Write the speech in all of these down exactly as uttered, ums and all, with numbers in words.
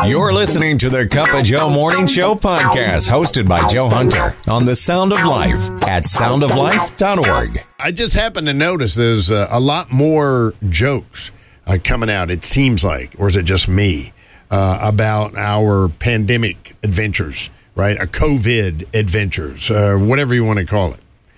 You're listening to the Cup of Joe Morning Show podcast, hosted by Joe Hunter on The Sound of Life at sound of life dot org. I just happened to notice there's uh, a lot more jokes uh, coming out, it seems like, or is it just me, uh, about our pandemic adventures, right? Our COVID adventures, uh, whatever you want to call it.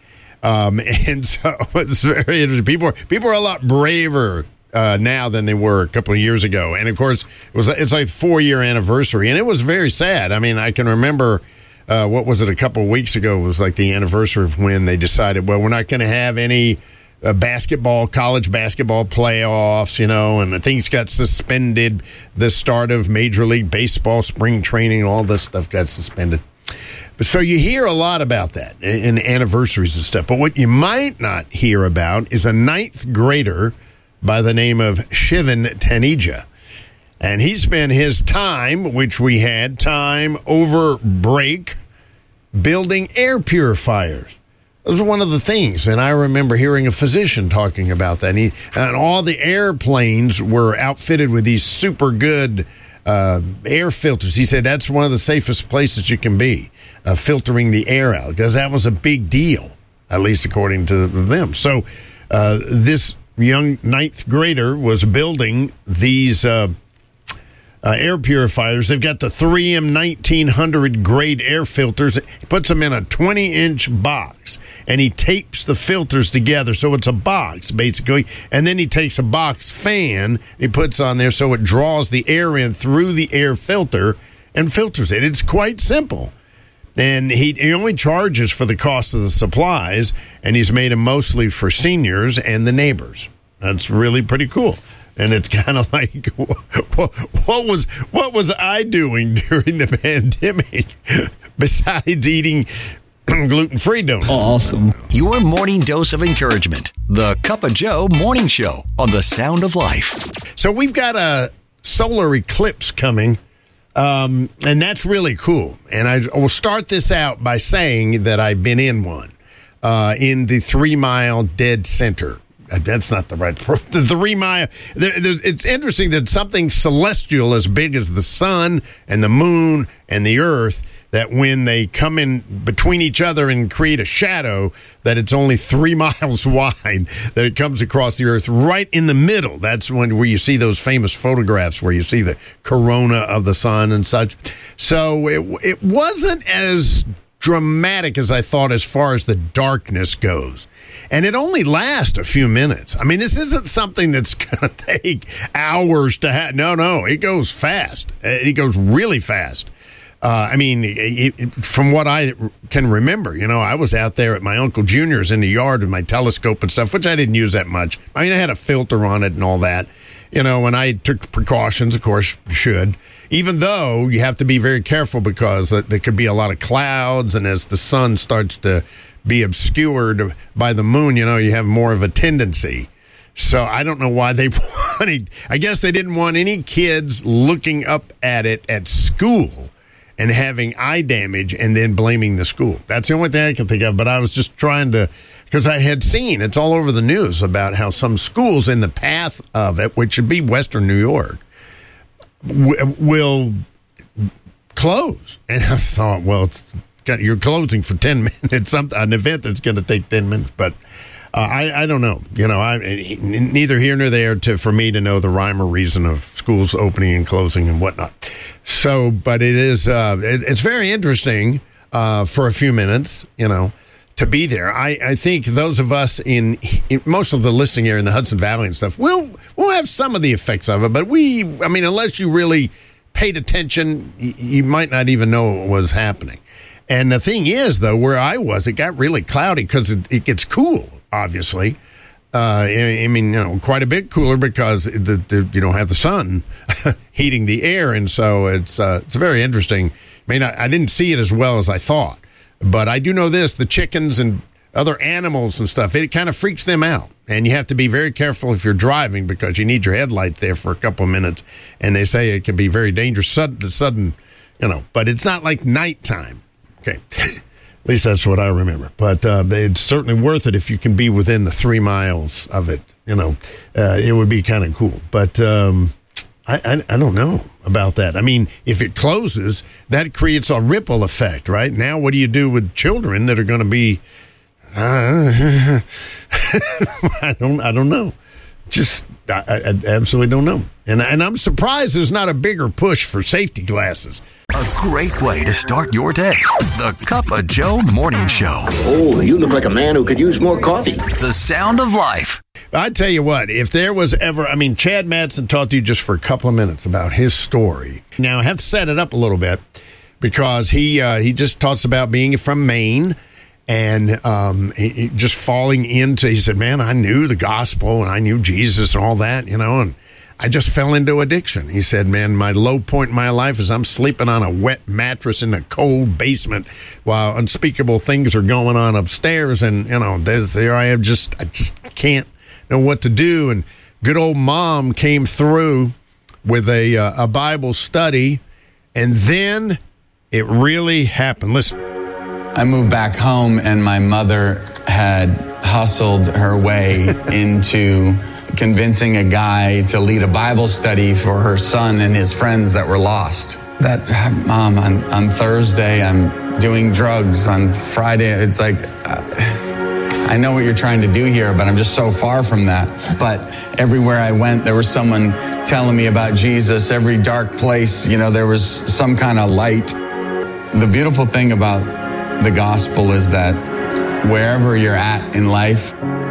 Um, and so it's very interesting. People are, people are a lot braver uh, now than they were a couple of years ago. And, of course, it was it's like four-year anniversary, and it was very sad. I mean, I can remember, uh, what was it, a couple of weeks ago, it was like the anniversary of when they decided, well, we're not going to have any uh, basketball, college basketball playoffs, you know, and things got suspended. The start of Major League Baseball, spring training, all this stuff got suspended. So you hear a lot about that in anniversaries and stuff. But what you might not hear about is a ninth grader by the name of Shivan Taneja. And he spent his time, which we had time over break, building air purifiers. Those are one of the things. And I remember hearing a physician talking about that. And, he, and all the airplanes were outfitted with these super good Uh, air filters. He said that's one of the safest places you can be, uh, filtering the air out, because that was a big deal, at least according to them. So uh, this young ninth grader was building these uh, uh, air purifiers. They've got the three M nineteen hundred grade air filters. He puts them in a twenty-inch box, and he tapes the filters together. So it's a box, basically. And then he takes a box fan he puts on there so it draws the air in through the air filter and filters it. It's quite simple. And he, he only charges for the cost of the supplies, and he's made them mostly for seniors and the neighbors. That's really pretty cool. And it's kind of like, what, what was what was I doing during the pandemic besides eating gluten-free donuts? Awesome. Your morning dose of encouragement. The Cup of Joe Morning Show on The Sound of Life. So we've got a solar eclipse coming, um, and that's really cool. And I will start this out by saying that I've been in one uh, in the Three Mile Dead Center. That's not the right the three mile. It's interesting that something celestial as big as the sun and the moon and the earth, that when they come in between each other and create a shadow, that it's only three miles wide, that it comes across the earth right in the middle. That's when where you see those famous photographs where you see the corona of the sun and such. So it it wasn't as dramatic as I thought as far as the darkness goes. And it only lasts a few minutes. I mean, this isn't something that's going to take hours to have. No, no, it goes fast. It goes really fast. Uh, I mean, it, it, from what I can remember, you know, I was out there at my Uncle Junior's in the yard with my telescope and stuff, which I didn't use that much. I mean, I had a filter on it and all that, you know, and I took precautions, of course, you should. Even though you have to be very careful because there could be a lot of clouds, and as the sun starts to be obscured by the moon, you know, you have more of a tendency. So I don't know why they wanted, I guess they didn't want any kids looking up at it at school and having eye damage and then blaming the school. That's the only thing I can think of, but I was just trying to, because I had seen, it's all over the news about how some schools in the path of it, which should be Western New York, w- will close. And I thought, well, it's you're closing for ten minutes, some, an event that's going to take ten minutes. But uh, I, I don't know. You know, I neither here nor there to for me to know the rhyme or reason of schools opening and closing and whatnot. So, but it is, uh, it, it's very interesting uh, for a few minutes, you know, to be there. I, I think those of us in, in most of the listening area in the Hudson Valley and stuff, we'll, we'll have some of the effects of it. But we, I mean, unless you really paid attention, you, you might not even know what was happening. And the thing is, though, where I was, it got really cloudy because it, it gets cool, obviously. Uh, I, I mean, you know, quite a bit cooler because the, the, you don't have the sun heating the air. And so it's uh, it's very interesting. I mean, I, I didn't see it as well as I thought. But I do know this, the chickens and other animals and stuff, it kind of freaks them out. And you have to be very careful if you're driving because you need your headlight there for a couple of minutes. And they say it can be very dangerous, sudden, sudden, you know, but it's not like nighttime. Okay, at least that's what I remember. But uh, it's certainly worth it if you can be within the three miles of it. You know, uh, it would be kind of cool. But um, I, I I don't know about that. I mean, if it closes, that creates a ripple effect, right? Now, what do you do with children that are going to be? Uh, I don't. I don't know. Just I, I absolutely don't know. And and I'm surprised there's not a bigger push for safety glasses. A great way to start your day. The Cup of Joe Morning Show. Oh, you look like a man who could use more coffee. The sound of life. I tell you what, if there was ever, I mean, Chad Madsen talked to you just for a couple of minutes about his story. Now, I have to set it up a little bit because he uh, he just talks about being from Maine and um, he, he just falling into, he said, man, I knew the gospel and I knew Jesus and all that, you know, and I just fell into addiction. He said, man, my low point in my life is I'm sleeping on a wet mattress in a cold basement while unspeakable things are going on upstairs. And, you know, there's, there I am, just, I just can't know what to do. And good old mom came through with a, uh, a Bible study. And then it really happened. Listen. I moved back home and my mother had hustled her way into convincing a guy to lead a Bible study for her son and his friends that were lost. That, Mom, on, on Thursday, I'm doing drugs. On Friday, it's like, uh, I know what you're trying to do here, but I'm just so far from that. But everywhere I went, there was someone telling me about Jesus. Every dark place, you know, there was some kind of light. The beautiful thing about the gospel is that wherever you're at in life,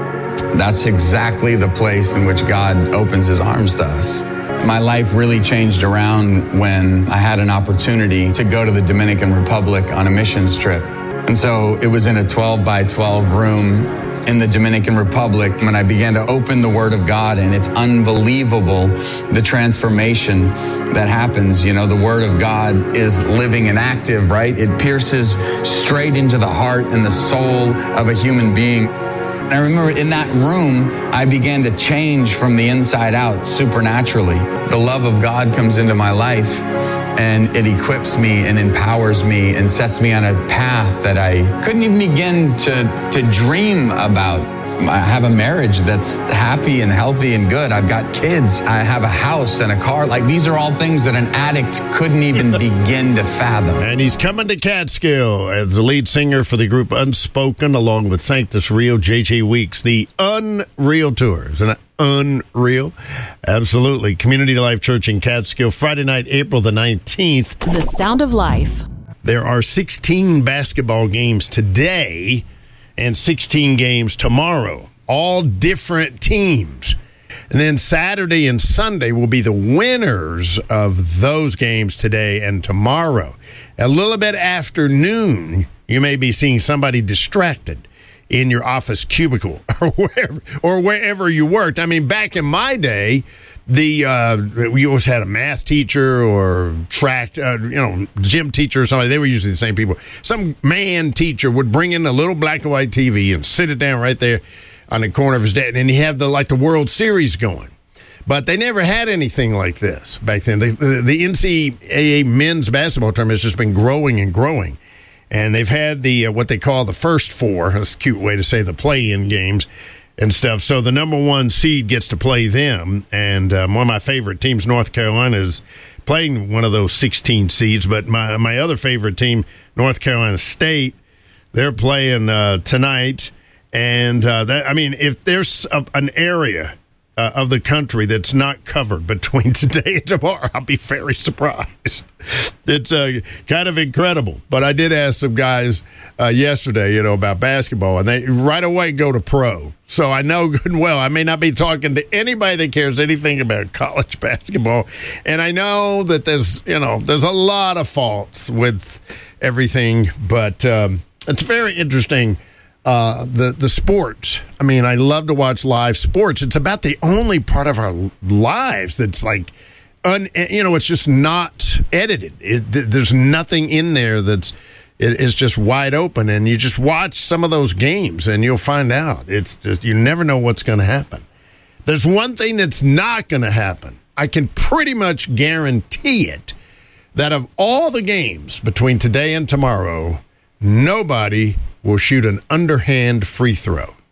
that's exactly the place in which God opens his arms to us. My life really changed around when I had an opportunity to go to the Dominican Republic on a missions trip. And so it was in a twelve by twelve room in the Dominican Republic when I began to open the Word of God, and it's unbelievable the transformation that happens. You know, the Word of God is living and active, right? It pierces straight into the heart and the soul of a human being. I remember in that room, I began to change from the inside out supernaturally. The love of God comes into my life and it equips me and empowers me and sets me on a path that I couldn't even begin to, to dream about. I have a marriage that's happy and healthy and good. I've got kids. I have a house and a car. Like, these are all things that an addict couldn't even begin to fathom. And he's coming to Catskill as the lead singer for the group Unspoken, along with Sanctus Real, J J Weeks, the Unreal Tour. Isn't it unreal? Absolutely. Community Life Church in Catskill, Friday night, April the nineteenth. The Sound of Life. There are sixteen basketball games today and sixteen games tomorrow, all different teams. And then Saturday and Sunday will be the winners of those games today and tomorrow. A little bit after noon, you may be seeing somebody distracted in your office cubicle or wherever, or wherever you worked. I mean, back in my day, the uh, we always had a math teacher or track, uh, you know, gym teacher or somebody. They were usually the same people. Some man teacher would bring in a little black and white T V and sit it down right there on the corner of his desk, and he had the like the World Series going. But they never had anything like this back then. The, the, the N C double A men's basketball tournament has just been growing and growing. And they've had the uh, what they call the first four. That's a cute way to say the play-in games and stuff. So the number one seed gets to play them. And um, one of my favorite teams, North Carolina, is playing one of those sixteen seeds. But my, my other favorite team, North Carolina State, they're playing uh, tonight. And, uh, that, I mean, if there's a, an area uh, of the country that's not covered between today and tomorrow, I'll be very surprised. It's uh, kind of incredible. But I did ask some guys uh, yesterday, you know, about basketball, and they right away go to pro. So I know good and well I may not be talking to anybody that cares anything about college basketball. And I know that there's, you know, there's a lot of faults with everything, but um, it's very interesting. Uh, the, the sports. I mean, I love to watch live sports. It's about the only part of our lives that's like, un, you know, it's just not edited. It, there's nothing in there that's, it is just wide open. And you just watch some of those games and you'll find out. It's just, you never know what's going to happen. There's one thing that's not going to happen. I can pretty much guarantee it, that of all the games between today and tomorrow, nobody will shoot an underhand free throw.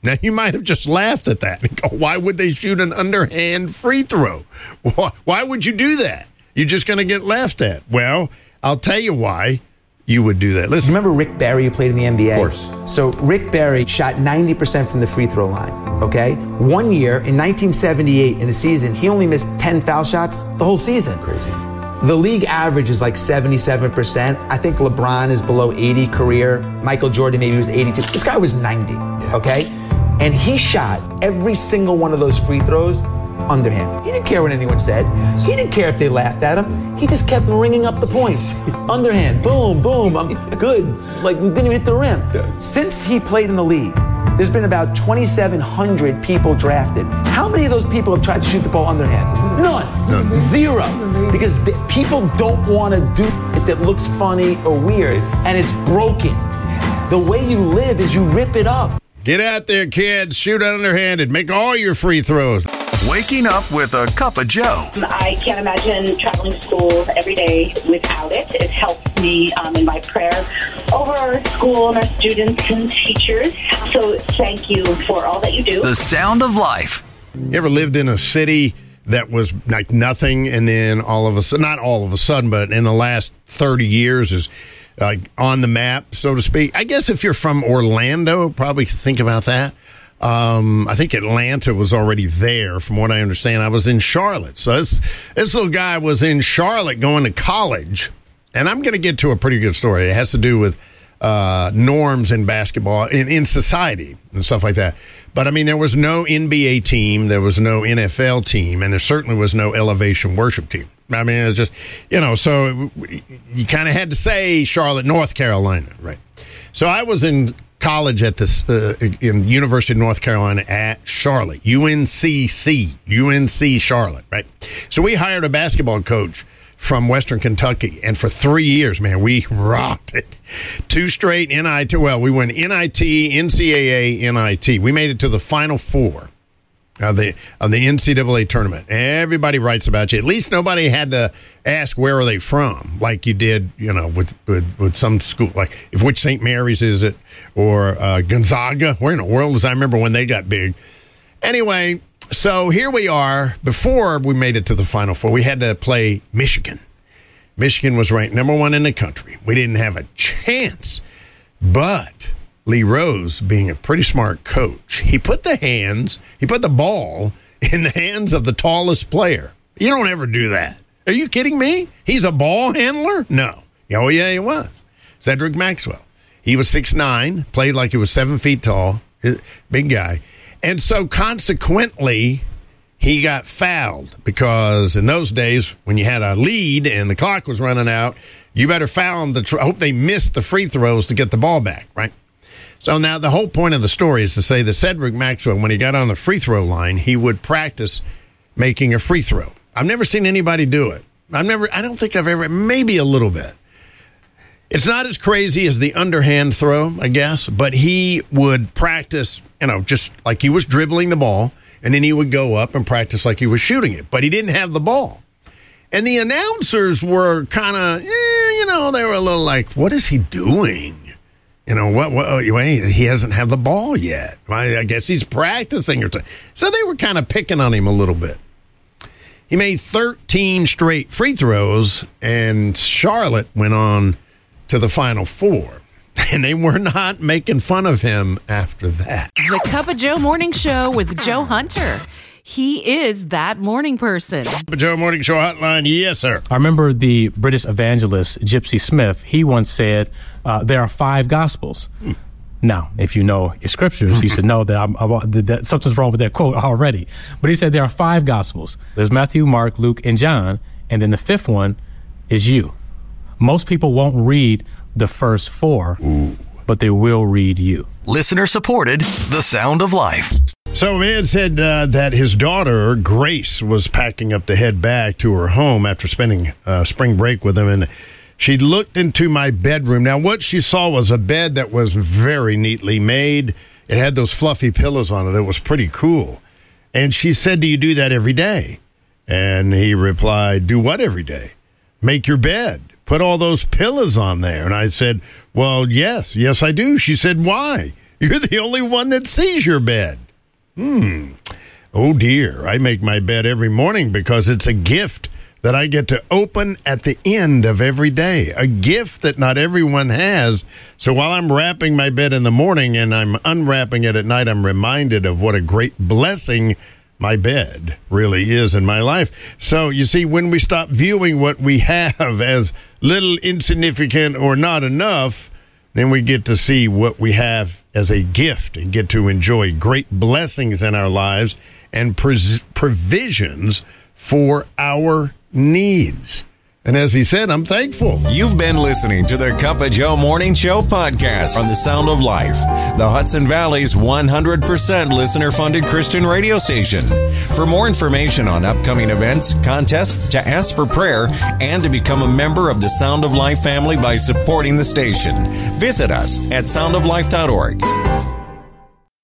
Now, you might have just laughed at that and go, why would they shoot an underhand free throw? Why, why would you do that? You're just going to get laughed at. Well, I'll tell you why you would do that. Listen. Remember Rick Barry, who played in the N B A? Of course. So Rick Barry shot ninety percent from the free throw line, okay? One year, in nineteen seventy-eight, in the season, he only missed ten foul shots the whole season. Crazy. The league average is like seventy-seven percent. I think LeBron is below eighty career. Michael Jordan maybe was eighty-two. This guy was ninety, yeah. Okay? And he shot every single one of those free throws underhand. He didn't care what anyone said. Yes. He didn't care if they laughed at him. He just kept ringing up the points. Underhand, boom, boom, I'm good. Like, didn't even hit the rim. Yes. Since he played in the league, there's been about twenty-seven hundred people drafted. How many of those people have tried to shoot the ball underhand? None. None. Zero. Because people don't want to do it that looks funny or weird, and it's broken. The way you live is you rip it up. Get out there, kids. Shoot underhanded. Make all your free throws. Waking up with a cup of Joe. I can't imagine traveling to school every day without it. It helps me um, in my prayer over our school and our students and teachers. So thank you for all that you do. The sound of life. You ever lived in a city that was like nothing, and then all of a sudden, not all of a sudden, but in the last thirty years is uh, on the map, so to speak? I guess if you're from Orlando, probably think about that. Um, I think Atlanta was already there, from what I understand. I was in Charlotte. So this, this little guy was in Charlotte going to college. And I'm going to get to a pretty good story. It has to do with uh, norms in basketball, in, in society and stuff like that. But, I mean, there was no N B A team. There was no N F L team. And there certainly was no Elevation Worship team. I mean, it's just, you know, so you kind of had to say Charlotte, North Carolina, right? So I was in college at this uh, in University of North Carolina at Charlotte, U N C C, U N C Charlotte, right? So we hired a basketball coach from Western Kentucky, and for three years, man, we rocked it. Two straight N I T. Well, we went N I T, N C double A, N I T. We made it to the Final Four of the of the N C double A tournament. Everybody writes about you. At least nobody had to ask where are they from, like you did, you know, with with, with some school, like if which Saint Mary's is it, or uh, Gonzaga. Where in the world is? I remember when they got big. Anyway, so here we are. Before we made it to the Final Four, we had to play Michigan. Michigan was ranked number one in the country. We didn't have a chance, but Lee Rose, being a pretty smart coach, he put the hands, he put the ball in the hands of the tallest player. You don't ever do that. Are you kidding me? He's a ball handler? No. Oh, yeah, he was. Cedric Maxwell. He was six nine, played like he was seven feet tall, big guy. And so consequently, he got fouled because in those days, when you had a lead and the clock was running out, you better foul them. To, I hope they missed the free throws to get the ball back, right? So now the whole point of the story is to say that Cedric Maxwell, when he got on the free throw line, he would practice making a free throw. I've never seen anybody do it. I've never, I don't think I've ever, maybe a little bit. It's not as crazy as the underhand throw, I guess, but he would practice, you know, just like he was dribbling the ball, and then he would go up and practice like he was shooting it, but he didn't have the ball. And the announcers were kind of, eh, you know, they were a little like, what is he doing? You know, what, what wait, he hasn't had the ball yet. I guess he's practicing or something. So they were kind of picking on him a little bit. He made thirteen straight free throws, and Charlotte went on to the Final Four. And they were not making fun of him after that. The Cup of Joe Morning Show with Joe Hunter. He is that morning person. Cup of Joe Morning Show hotline, yes, sir. I remember the British evangelist Gypsy Smith. He once said, uh, there are five Gospels. Hmm. Now, if you know your scriptures, you should know that, I'm, I'm, that something's wrong with that quote already. But he said there are five Gospels. There's Matthew, Mark, Luke, and John. And then the fifth one is you. Most people won't read the first four, Ooh. but they will read you. Listener supported, The Sound of Life. So a man said uh, that his daughter, Grace, was packing up to head back to her home after spending uh, spring break with him, and she looked into my bedroom. Now, what she saw was a bed that was very neatly made. It had those fluffy pillows on it. It was pretty cool. And she said, do you do that every day? And he replied, do what every day? Make your bed. Put all those pillows on there. And I said, well, yes, yes, I do. She said, why? You're the only one that sees your bed. Hmm. Oh, dear. I make my bed every morning because it's a gift that I get to open at the end of every day, a gift that not everyone has. So while I'm wrapping my bed in the morning and I'm unwrapping it at night, I'm reminded of what a great blessing my bed really is in my life. So you see, when we stop viewing what we have as little, insignificant, or not enough, then we get to see what we have as a gift and get to enjoy great blessings in our lives and pres- provisions for our needs. And as he said, I'm thankful. You've been listening to the Cup of Joe Morning Show podcast on the Sound of Life, the Hudson Valley's one hundred percent listener-funded Christian radio station. For more information on upcoming events, contests, to ask for prayer, and to become a member of the Sound of Life family by supporting the station, visit us at sound of life dot org.